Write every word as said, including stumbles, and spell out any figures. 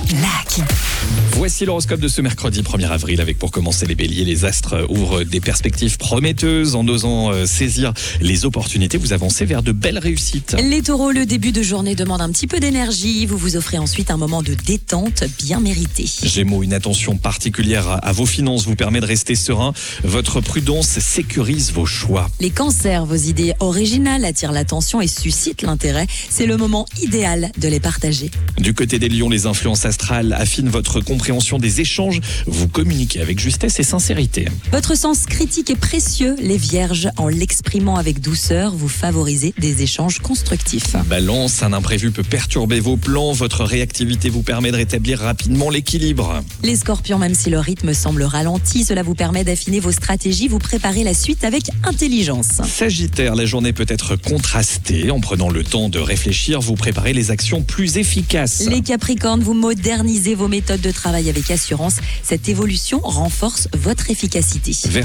Lac. Voici l'horoscope de ce mercredi premier avril avec pour commencer les béliers. Les astres ouvrent des perspectives prometteuses. En osant euh, saisir les opportunités, vous avancez vers de belles réussites. Les taureaux, le début de journée demande un petit peu d'énergie. Vous vous offrez ensuite un moment de détente bien mérité. Gémeaux, une attention particulière à, à vos finances vous permet de rester serein. Votre prudence sécurise vos choix. Les cancers, vos idées originales attirent l'attention et suscitent l'intérêt. C'est le moment idéal de les partager. Du côté des lions, les influences astrales affinent votre compréhension des échanges. Vous communiquez avec justesse et sincérité. Votre sens critique est précieux. Les vierges, en l'exprimant avec douceur, vous favorisez des échanges constructifs. Balance, un imprévu peut perturber vos plans. Votre réactivité vous permet de rétablir rapidement l'équilibre. Les scorpions, même si le rythme semble ralenti, cela vous permet d'affiner vos stratégies. Vous préparez la suite avec intelligence. Sagittaire, la journée peut être contrastée. En prenant le temps de réfléchir, vous préparez les actions plus efficaces. Les capricornes, vous modernisez vos méthodes de travail avec assurance. Cette évolution renforce votre efficacité.